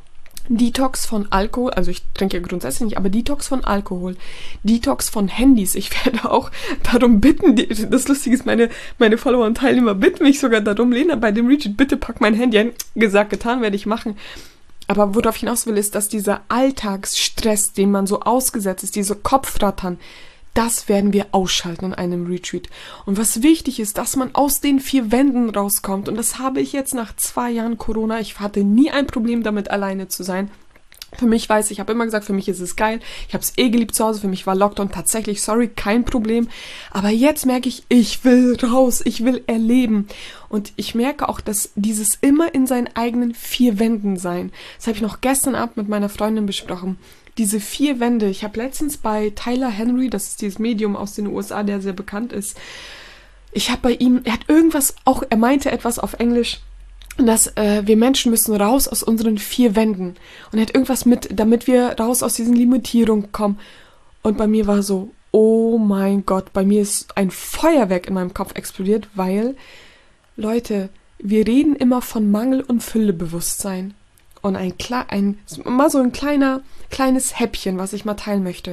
Speaker 1: Detox von Alkohol, also ich trinke ja grundsätzlich nicht, aber Detox von Alkohol, Detox von Handys. Ich werde auch darum bitten, das Lustige ist, meine Follower und Teilnehmer bitten mich sogar darum, Lena, bei dem Retreat, bitte pack mein Handy ein. Gesagt, getan, werde ich machen. Aber worauf ich hinaus will, ist, dass dieser Alltagsstress, den man so ausgesetzt ist, diese Kopfrattern, das werden wir ausschalten in einem Retreat. Und was wichtig ist, dass man aus den 4 Wänden rauskommt. Und das habe ich jetzt nach 2 Jahren Corona. Ich hatte nie ein Problem damit, alleine zu sein. Für mich ich habe immer gesagt, für mich ist es geil. Ich habe es geliebt zu Hause. Für mich war Lockdown tatsächlich, kein Problem. Aber jetzt merke ich will raus. Ich will erleben. Und ich merke auch, dass dieses immer in seinen eigenen 4 Wänden sein. Das habe ich noch gestern Abend mit meiner Freundin besprochen. Diese 4 Wände, ich habe letztens bei Tyler Henry, das ist dieses Medium aus den USA, der sehr bekannt ist, ich habe bei ihm, er meinte etwas auf Englisch, dass wir Menschen müssen raus aus unseren 4 Wänden. Und er hat irgendwas damit wir raus aus diesen Limitierungen kommen. Und bei mir war so, oh mein Gott, bei mir ist ein Feuerwerk in meinem Kopf explodiert, weil, Leute, wir reden immer von Mangel- und Füllebewusstsein. Und mal so ein kleines Häppchen, was ich mal teilen möchte.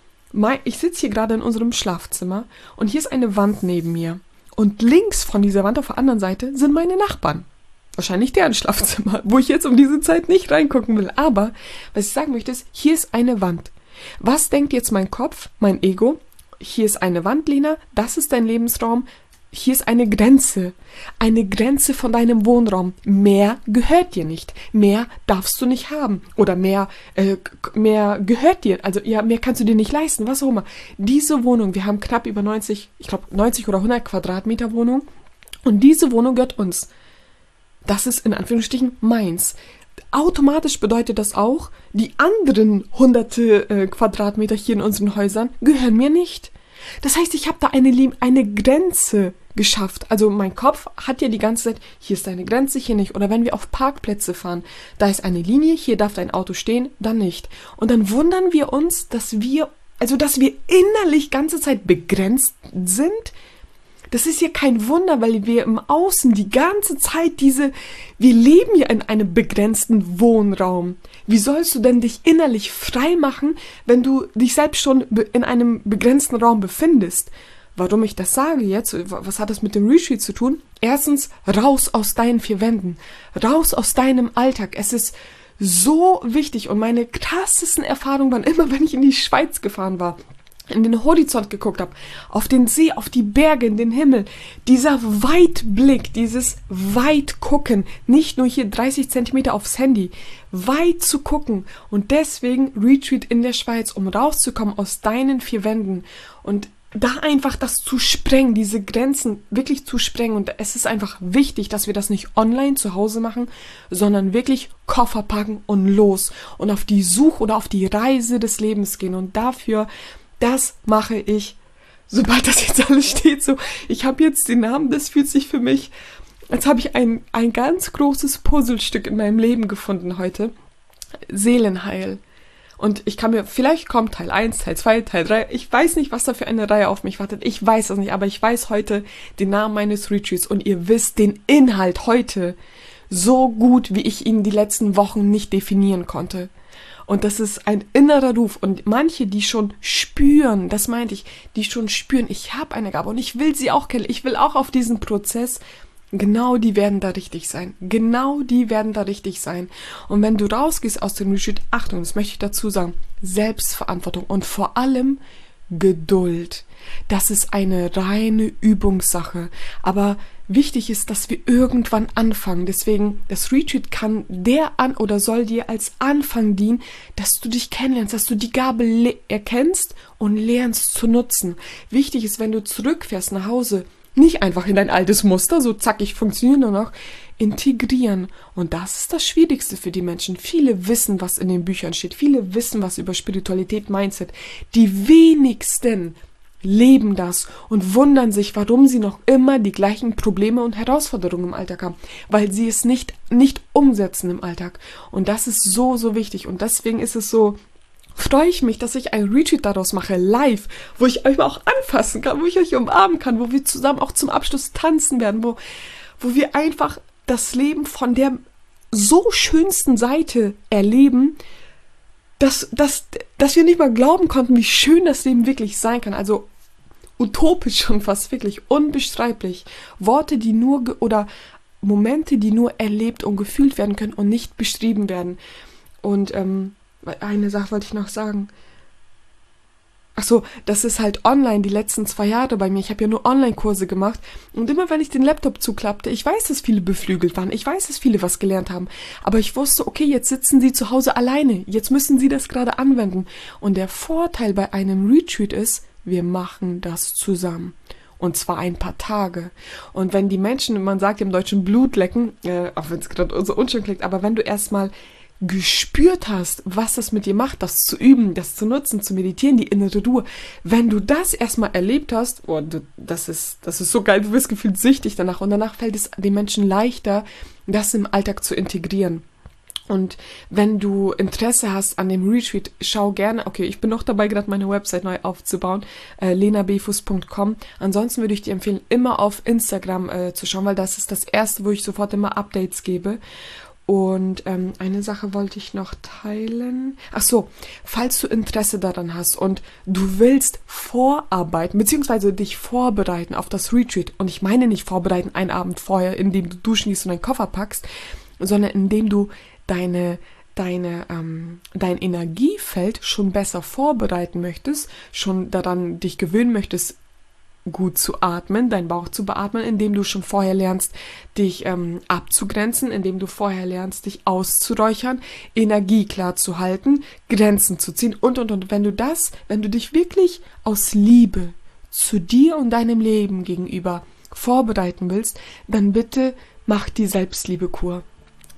Speaker 1: Ich sitze hier gerade in unserem Schlafzimmer und hier ist eine Wand neben mir. Und links von dieser Wand auf der anderen Seite sind meine Nachbarn. Wahrscheinlich deren Schlafzimmer, wo ich jetzt um diese Zeit nicht reingucken will. Aber was ich sagen möchte ist, hier ist eine Wand. Was denkt jetzt mein Kopf, mein Ego? Hier ist eine Wand, Lena, das ist dein Lebensraum. Hier ist eine Grenze von deinem Wohnraum. Mehr gehört dir nicht. Mehr darfst du nicht haben. Oder mehr gehört dir. Also ja, mehr kannst du dir nicht leisten, was auch immer. Diese Wohnung, wir haben knapp über 90 oder 100 Quadratmeter Wohnung. Und diese Wohnung gehört uns. Das ist in Anführungsstrichen meins. Automatisch bedeutet das auch, die anderen hunderte Quadratmeter hier in unseren Häusern gehören mir nicht. Das heißt, ich habe da eine Grenze geschafft. Also mein Kopf hat ja die ganze Zeit, hier ist eine Grenze, hier nicht. Oder wenn wir auf Parkplätze fahren, da ist eine Linie, hier darf dein Auto stehen, dann nicht. Und dann wundern wir uns, dass wir innerlich ganze Zeit begrenzt sind. Das ist ja kein Wunder, weil wir im Außen die ganze Zeit wir leben ja in einem begrenzten Wohnraum. Wie sollst du denn dich innerlich frei machen, wenn du dich selbst schon in einem begrenzten Raum befindest? Warum ich das sage jetzt, was hat das mit dem Retreat zu tun? Erstens, raus aus deinen vier Wänden, raus aus deinem Alltag. Es ist so wichtig und meine krassesten Erfahrungen waren immer, wenn ich in die Schweiz gefahren war, in den Horizont geguckt habe, auf den See, auf die Berge, in den Himmel. Dieser Weitblick, dieses weit gucken, nicht nur hier 30 Zentimeter aufs Handy, weit zu gucken. Und deswegen Retreat in der Schweiz, um rauszukommen aus deinen vier Wänden und da einfach das zu sprengen, diese Grenzen wirklich zu sprengen. Und es ist einfach wichtig, dass wir das nicht online zu Hause machen, sondern wirklich Koffer packen und los und auf die Suche oder auf die Reise des Lebens gehen. Und dafür, das mache ich, sobald das jetzt alles steht, so, ich habe jetzt den Namen, das fühlt sich für mich, als habe ich ein ganz großes Puzzlestück in meinem Leben gefunden heute. Seelenheil. Und vielleicht kommt Teil 1, Teil 2, Teil 3, ich weiß nicht, was da für eine Reihe auf mich wartet, ich weiß es nicht, aber ich weiß heute den Namen meines Retreats und ihr wisst den Inhalt heute so gut, wie ich ihn die letzten Wochen nicht definieren konnte. Und das ist ein innerer Ruf. Und manche, die schon spüren, das meinte ich, die schon spüren, ich habe eine Gabe und ich will sie auch kennen, ich will auch auf diesen Prozess, genau die werden da richtig sein. Genau die werden da richtig sein. Und wenn du rausgehst aus dem Retreat, Achtung, das möchte ich dazu sagen, Selbstverantwortung und vor allem Geduld. Das ist eine reine Übungssache. Aber wichtig ist, dass wir irgendwann anfangen. Deswegen, das Retreat soll dir als Anfang dienen, dass du dich kennenlernst, dass du die Gabe erkennst und lernst zu nutzen. Wichtig ist, wenn du zurückfährst nach Hause, nicht einfach in dein altes Muster, so zack, ich funktioniere nur noch, integrieren. Und das ist das Schwierigste für die Menschen. Viele wissen, was in den Büchern steht. Viele wissen, was über Spiritualität, Mindset. Die wenigsten leben das und wundern sich, warum sie noch immer die gleichen Probleme und Herausforderungen im Alltag haben, weil sie es nicht umsetzen im Alltag. Und das ist so, so wichtig. Und deswegen ist es so, freue ich mich, dass ich ein Retreat daraus mache, live, wo ich euch auch anfassen kann, wo ich euch umarmen kann, wo wir zusammen auch zum Abschluss tanzen werden, wo wir einfach das Leben von der so schönsten Seite erleben, dass wir nicht mal glauben konnten, wie schön das Leben wirklich sein kann. Also utopisch schon fast, wirklich unbeschreiblich. Worte, die oder Momente, die nur erlebt und gefühlt werden können und nicht beschrieben werden. Und eine Sache wollte ich noch sagen. Ach so, das ist halt online die letzten 2 Jahre bei mir. Ich habe ja nur Online-Kurse gemacht. Und immer wenn ich den Laptop zuklappte, ich weiß, dass viele beflügelt waren. Ich weiß, dass viele was gelernt haben. Aber ich wusste, okay, jetzt sitzen sie zu Hause alleine. Jetzt müssen sie das gerade anwenden. Und der Vorteil bei einem Retreat ist, wir machen das zusammen. Und zwar ein paar Tage. Und wenn die Menschen, man sagt im Deutschen Blut lecken, auch wenn es gerade so unschön klingt, aber wenn du erstmal gespürt hast, was das mit dir macht, das zu üben, das zu nutzen, zu meditieren, die innere Ruhe. Wenn du das erstmal erlebt hast, das ist so geil, du wirst gefühlt süchtig danach und danach fällt es den Menschen leichter, das im Alltag zu integrieren. Und wenn du Interesse hast an dem Retreat, schau gerne, okay, ich bin noch dabei, gerade meine Website neu aufzubauen, lenabefus.com. Ansonsten würde ich dir empfehlen, immer auf Instagram zu schauen, weil das ist das erste, wo ich sofort immer Updates gebe. Und eine Sache wollte ich noch teilen. Ach so, falls du Interesse daran hast und du willst vorarbeiten, beziehungsweise dich vorbereiten auf das Retreat, und ich meine nicht vorbereiten einen Abend vorher, indem du duschen gehst und deinen Koffer packst, sondern indem du dein Energiefeld schon besser vorbereiten möchtest, schon daran dich gewöhnen möchtest, gut zu atmen, deinen Bauch zu beatmen, indem du schon vorher lernst, dich abzugrenzen, indem du vorher lernst, dich auszuräuchern, Energie klar zu halten, Grenzen zu ziehen und. Wenn du dich wirklich aus Liebe zu dir und deinem Leben gegenüber vorbereiten willst, dann bitte mach die Selbstliebe-Kur.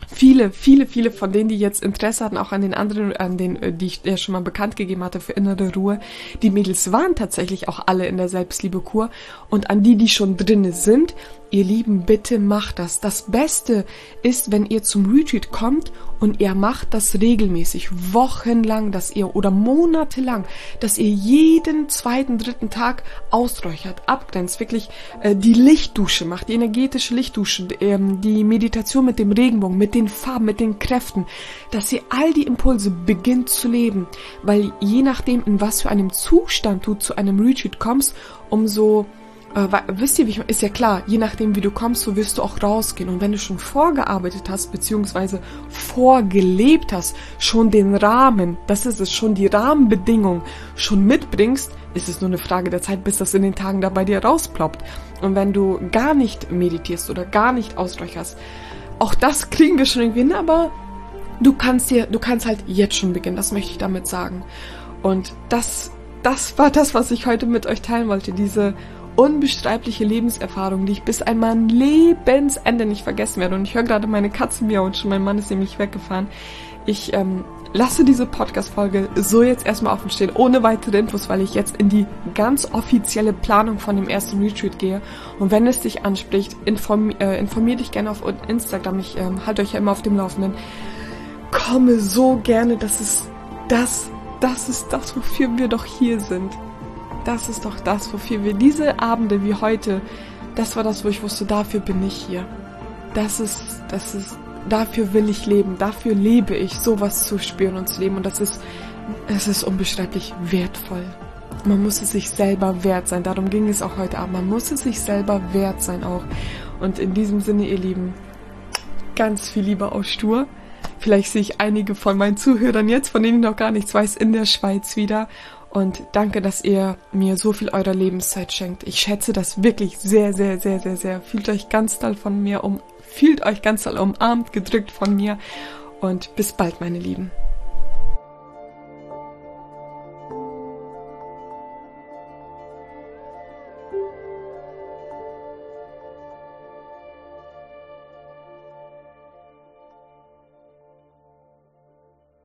Speaker 1: viele von denen, die jetzt Interesse hatten, auch an den anderen, die ich ja schon mal bekannt gegeben hatte für innere Ruhe, die Mädels waren tatsächlich auch alle in der Selbstliebekur. Und an die schon drinne sind, ihr Lieben, bitte macht das. Das Beste ist, wenn ihr zum Retreat kommt und ihr macht das regelmäßig, wochenlang, oder monatelang, dass ihr jeden zweiten, dritten Tag ausräuchert, abgrenzt, wirklich die Lichtdusche macht, die energetische Lichtdusche, die Meditation mit dem Regenbogen, mit den Farben, mit den Kräften, dass ihr all die Impulse beginnt zu leben, weil je nachdem, in was für einem Zustand du zu einem Retreat kommst, umso wisst ihr, ist ja klar, je nachdem, wie du kommst, so wirst du auch rausgehen. Und wenn du schon vorgearbeitet hast, beziehungsweise vorgelebt hast, schon den Rahmen, das ist es, schon die Rahmenbedingungen schon mitbringst, ist es nur eine Frage der Zeit, bis das in den Tagen da bei dir rausploppt. Und wenn du gar nicht meditierst oder gar nicht ausräucherst, auch das kriegen wir schon irgendwie hin, aber du kannst halt jetzt schon beginnen, das möchte ich damit sagen. Und das war das, was ich heute mit euch teilen wollte, diese unbeschreibliche Lebenserfahrung, die ich bis an mein Lebensende nicht vergessen werde. Und ich höre gerade meine Katze miauen, schon mein Mann ist nämlich weggefahren. Ich lasse diese Podcast-Folge so jetzt erstmal offen stehen, ohne weitere Infos, weil ich jetzt in die ganz offizielle Planung von dem ersten Retreat gehe. Und wenn es dich anspricht, informier dich gerne auf Instagram. Ich halte euch ja immer auf dem Laufenden. Komme so gerne, das ist das, wofür wir doch hier sind. Das ist doch das, wofür wir diese Abende wie heute, das war das, wo ich wusste, dafür bin ich hier. Dafür will ich leben, dafür lebe ich, sowas zu spüren und zu leben. Und es ist unbeschreiblich wertvoll. Man muss es sich selber wert sein, darum ging es auch heute Abend. Man muss es sich selber wert sein auch. Und in diesem Sinne, ihr Lieben, ganz viel Liebe aus Stur. Vielleicht sehe ich einige von meinen Zuhörern jetzt, von denen ich noch gar nichts weiß, in der Schweiz wieder. Und danke, dass ihr mir so viel eurer Lebenszeit schenkt. Ich schätze das wirklich sehr, sehr, sehr, sehr, sehr. Fühlt euch ganz doll umarmt, gedrückt von mir. Und bis bald, meine Lieben.